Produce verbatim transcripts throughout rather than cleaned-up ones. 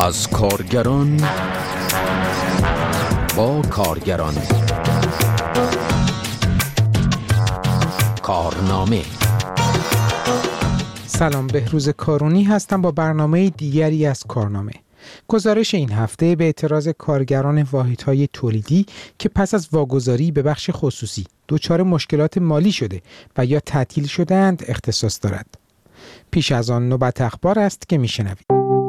از کارگران با کارگران کارنامه. سلام، بهروز کارونی هستم با برنامه دیگری از کارنامه. گزارش این هفته به اعتراض کارگران واحدهای تولیدی که پس از واگذاری به بخش خصوصی دچار مشکلات مالی شده و یا تعطیل شده‌اند اختصاص دارد. پیش از آن نوبت اخبار است که میشنوید.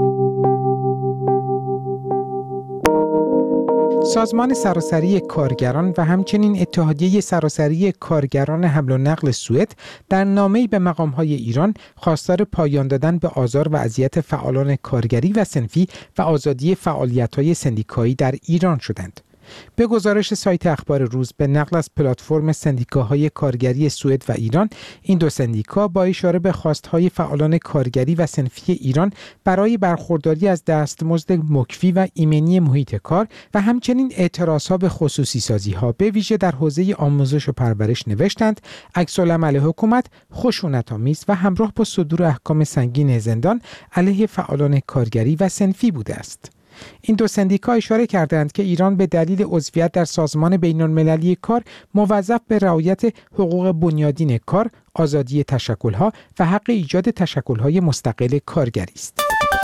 سازمان سراسری کارگران و همچنین اتحادیه سراسری کارگران حمل و نقل سوئد در نامه‌ای به مقام‌های ایران خواستار پایان دادن به آزار و اذیت فعالان کارگری و صنفی و آزادی فعالیت‌های سندیکایی در ایران شدند. به گزارش سایت اخبار روز به نقل از پلتفرم سندیکاهای کارگری سوئد و ایران، این دو سندیکا با اشاره به خواستهای فعالان کارگری و صنفی ایران برای برخورداری از دستمزد مکفی و ایمنی محیط کار و همچنین اعتراضها به خصوصی سازی‌ها به ویژه در حوزه آموزش و پرورش نوشتند عکس‌العمل حکومت خشونت‌آمیز و همراه با صدور احکام سنگین زندان علیه فعالان کارگری و صنفی بوده است. این دو سندیکا اشاره کردند که ایران به دلیل عضویت در سازمان بین‌المللی کار موظف به رعایت حقوق بنیادین کار، آزادی تشکل‌ها و حق ایجاد تشکل‌های مستقل کارگری است.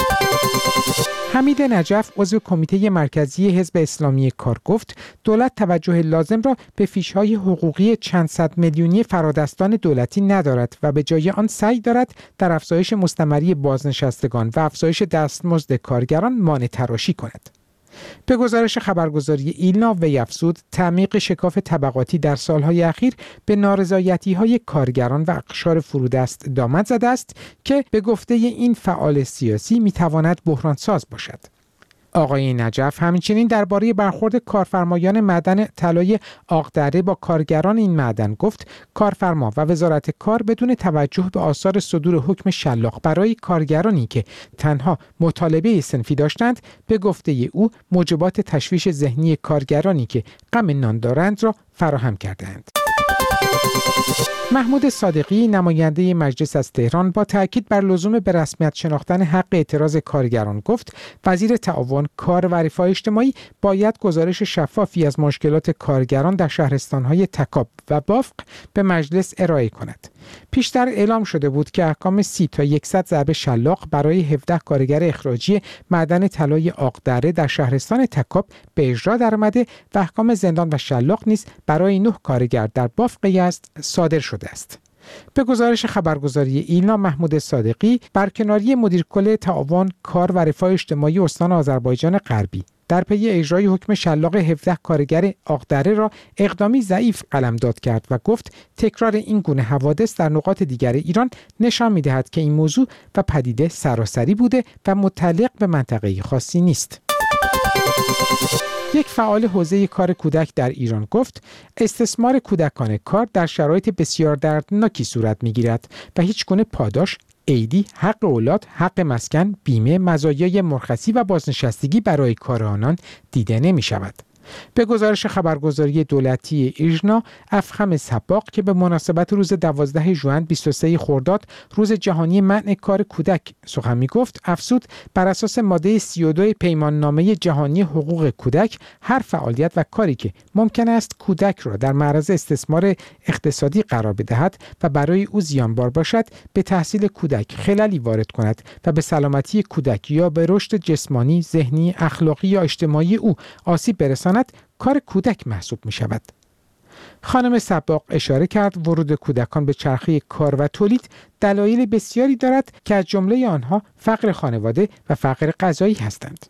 حمید نجف عضو کمیته مرکزی حزب اسلامی کار گفت دولت توجه لازم را به فیش‌های حقوقی چند صد میلیونی فرادستان دولتی ندارد و به جای آن سعی دارد در افزایش مستمری بازنشستگان و افزایش دستمزد کارگران مانع تراشی کند. به گزارش خبرگزاری ایلنا وی افزود تعمیق شکاف طبقاتی در سالهای اخیر به نارضایتی‌های کارگران و اقشار فرودست دامن زده است که به گفته این فعال سیاسی می‌تواند بحرانساز باشد. آقای نجف همچنین درباره برخورد کارفرمایان معدن طلای آقدره با کارگران این معدن گفت کارفرما و وزارت کار بدون توجه به آثار صدور حکم شلاق برای کارگرانی که تنها مطالبه صنفی داشتند به گفته او موجبات تشویش ذهنی کارگرانی که غم نان دارند را فراهم کردند. محمود صادقی نماینده مجلس از تهران با تاکید بر لزوم به رسمیت شناختن حق اعتراض کارگران گفت وزیر تعاون، کار و رفاه اجتماعی باید گزارش شفافی از مشکلات کارگران در شهرستان‌های تکاب و بافق به مجلس ارائه کند. پیشتر اعلام شده بود که احکام سی تا صد ضرب شلاق برای هفده کارگر اخراجی معدن طلای آقدره در شهرستان تکاب به اجرا درآمده و احکام زندان و شلاق نیز برای نه کارگر در بافق یزد صادر شده است. به گزارش خبرگزاری ایلنا، محمود صادقی برکناری مدیر کل تعاون، کار و رفاه اجتماعی استان آذربایجان غربی در پی اجرای حکم شلاق هفده کارگر آقدره را اقدامی ضعیف قلمداد کرد و گفت تکرار این گونه حوادث در نقاط دیگر ایران نشان می‌دهد که این موضوع و پدیده سراسری بوده و متعلق به منطقه خاصی نیست. یک فعال حوزه کار کودک در ایران گفت استثمار کودکان کار در شرایط بسیار دردناکی صورت می‌گیرد و هیچ گونه پاداش، عیدی، حق اولاد، حق مسکن، بیمه، مزایای مرخصی و بازنشستگی برای کار آنان دیده نمی‌شود. به گزارش خبرگزاری دولتی ایژنا، افخم سباق که به مناسبت روز دوازده ژوئن بیست و سوم خرداد روز جهانی منع کار کودک سخن می‌گفت، افزود بر اساس ماده سی و دو پیمان نامه جهانی حقوق کودک هر فعالیت و کاری که ممکن است کودک را در معرض استثمار اقتصادی قرار بدهد و برای او زیانبار باشد به تحصیل کودک خللی وارد کند و به سلامتی کودک یا به رشد جسمانی، ذهنی، اخلاقی یا اجتماعی او آسیب برساند کار کودک محسوب می شود. خانم سباق اشاره کرد ورود کودکان به چرخه کار و تولید دلایل بسیاری دارد که از جمله آنها فقر خانواده و فقر غذایی هستند.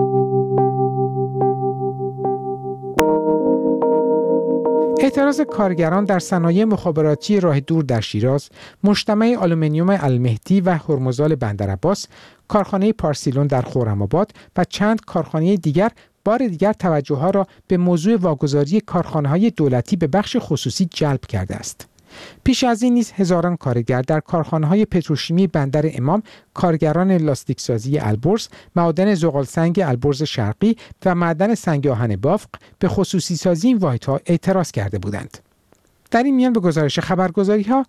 اعتراض کارگران در صنایع مخابراتی راه دور در شیراز، مجتمع آلومینیوم المهدی و هرمزال بندرعباس، کارخانه پارسیلون در خرم‌آباد و چند کارخانه دیگر بار دیگر توجه ها را به موضوع واگذاری کارخانه‌های دولتی به بخش خصوصی جلب کرده است. پیش از این نیز هزاران کارگر در کارخانه‌های پتروشیمی بندر امام، کارگران لاستیکسازی البرز، معادن زغالسنگ البرز شرقی و معدن سنگ آهن بافق به خصوصی سازی این واحدها اعتراض کرده بودند. در این میان به گزارش خبرگزاری‌ها،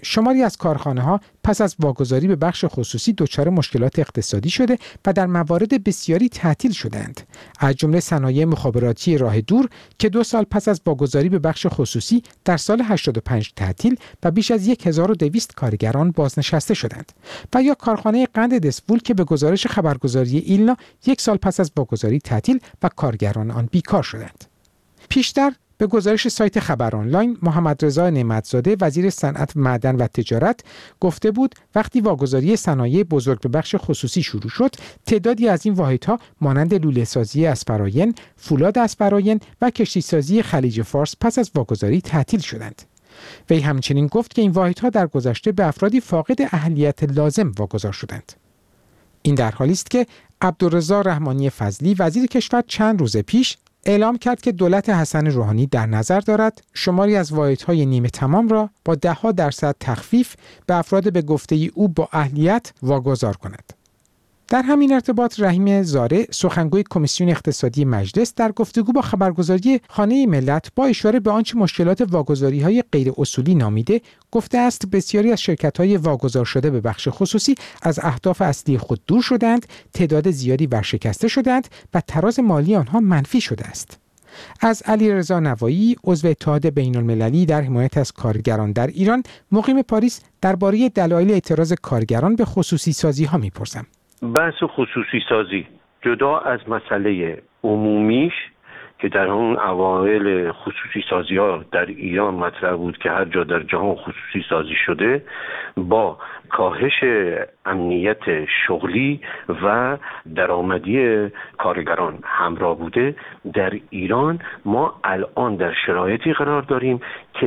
شماری از کارخانه‌ها پس از واگذاری به بخش خصوصی دچار مشکلات اقتصادی شده و در موارد بسیاری تعطیل شدند. از جمله صنایع مخابراتی راه دور که دو سال پس از واگذاری به بخش خصوصی در سال هشتاد و پنج تعطیل و بیش از هزار و دویست کارگران بازنشسته شدند و یا کارخانه قند دسفول که به گزارش خبرگزاری ایلنا یک سال پس از واگذاری تعطیل و کارگران آن بیکار شدند. پیشتر به گزارش سایت خبر آنلاین، محمد رضا نعمت‌زاده وزیر صنعت، معدن و تجارت گفته بود وقتی واگذاری صنایع بزرگ به بخش خصوصی شروع شد، تعدادی از این واحدها مانند لوله‌سازی اسپراین، فولاد اسپراین و کشتیسازی خلیج فارس پس از واگذاری تعطیل شدند. وی همچنین گفت که این واحدها در گذشته به افرادی فاقد اهلیت لازم واگذار شدند. این در حالی است که عبدالرضا رحمانی فضلی وزیر کشور چند روز پیش اعلام کرد که دولت حسن روحانی در نظر دارد شماری از واحدهای نیمه تمام را با ده ها درصد تخفیف به افراد به گفته او با اهلیت واگذار کند. در همین ارتباط رحیم زاره سخنگوی کمیسیون اقتصادی مجلس در گفتگو با خبرگزاری خانه ملت با اشاره به آنچه مشکلات واگذاری‌های غیر اصولی نامیده گفته است بسیاری از شرکت‌های واگذار شده به بخش خصوصی از اهداف اصلی خود دور شدند، تعداد زیادی ورشکسته شدند و تراز مالی آنها منفی شده است. از علیرضا نوایی عضو اتحاد بین‌المللی در حمایت از کارگران در ایران مقیم پاریس درباره دلایل اعتراض کارگران به خصوصی سازی‌ها می‌پرسم. بحث خصوصی سازی جدا از مسئله عمومیش که در اون اوایل خصوصی سازی ها در ایران مطرح بود که هر جا در جهان خصوصی سازی شده با کاهش امنیت شغلی و درآمدی کارگران همراه بوده، در ایران ما الان در شرایطی قرار داریم که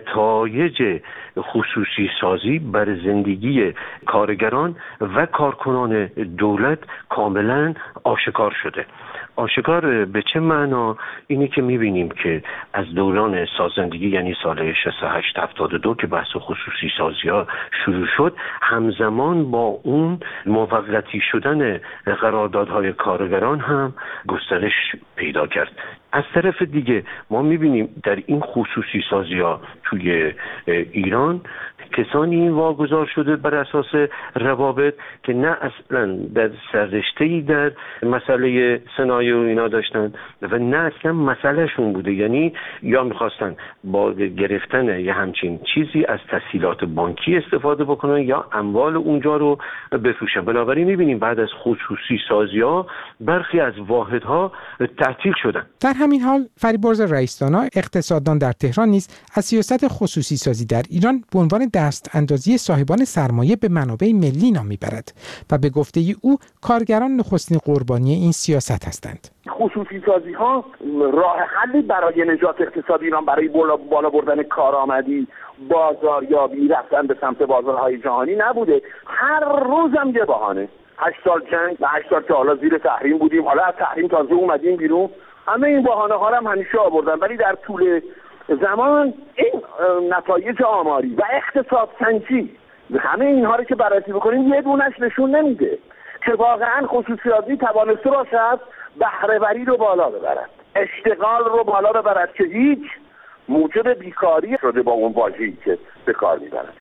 نتایج خصوصی سازی بر زندگی کارگران و کارکنان دولت کاملا آشکار شده. آشکار به چه معنا؟ اینی که میبینیم که از دوران سازندگی یعنی سال شصت و هشت هفتاد و دو که بحث خصوصی سازی ها شروع شد، همزمان با اون موقتی شدن قراردادهای کارگران هم گسترش پیدا کرد. از طرف دیگه ما میبینیم در این خصوصی سازی ها توی ایران کسانی واگذار شده بر اساس روابط که نه اصلا در سررشته‌ای در مسئله صنایع و اینا داشتن و نه اصلا مسئلهشون بوده، یعنی یا میخواستن با گرفتن یه همچین چیزی از تسهیلات بانکی استفاده بکنن یا اموال اونجا رو بفروشن. بنابراین میبینیم بعد از خصوصی سازی ها برخی از واحدها تعطیل شدن. در همین حال فریبرز رئیس‌دانا اقتصاددان در تهران نیز از سیاست خصوصی سازی در ایران به عنوان دست اندازی صاحبان سرمایه به منابع ملی نام میبرد و به گفته او کارگران نخستین قربانی این سیاست هستند. خصوصی سازی ها راه حلی برای نجات اقتصاد ایران، برای بالا, بالا بردن کارآمدی، بازاریابی، رفتن به سمت بازارهای جهانی نبوده. هر روزم یه بهانه. هشت سال جنگ و هشت سال که حالا زیر تحریم بودیم، حالا از تحریم تازه اومدیم بیرون. همه این بهانه ها هم همیشه آوردن، ولی در طول زمان این نتایج آماری و اقتصاد سنجی همه اینها رو که بررسی بکنیم یه دونش نشون نمیده که واقعا خصوصی سازی توانسته باشد بهره‌وری رو بالا ببرد، اشتغال رو بالا ببرد که هیچ موجب بیکاری شده با اون واژه‌ای که به کار میبرد.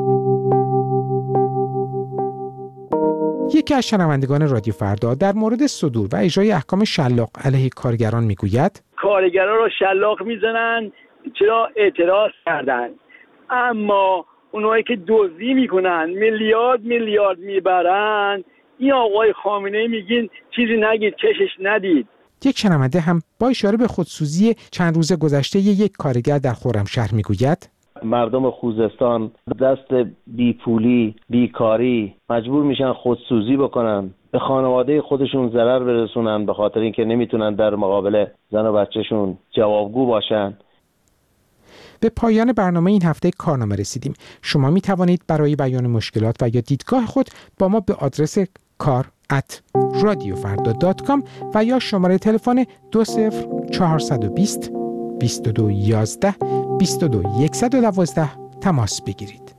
یکی از شنوندگان رادیو فردا در مورد صدور و اجرای احکام شلاق علیه کارگران میگوید کارگران رو شلاق میزنن چرا اعتراض کردن، اما اونایی که دزدی میکنن میلیارد میلیارد میبرن این آقای خامنه‌ای میگین چیزی نگید، چشش ندید. یک شنونده هم با اشاره به خودسوزی چند روز گذشته یک کارگر در خرمشهر میگوید مردم خوزستان دست بیپولی، بیکاری مجبور میشن خودسوزی بکنن، به خانواده خودشون ضرر برسونن به خاطر اینکه نمیتونن در مقابل زن و بچهشون جوابگو باشن. به پایان برنامه این هفته کارنامه رسیدیم. شما می توانید برای بیان مشکلات و یا دیدگاه خود با ما به آدرس کار ات رادیو فردا دات کام و یا شماره تلفن دو صفر چهارصد و بیست بیست و دو یازده بیست و دو صد و دوازده تماس بگیرید.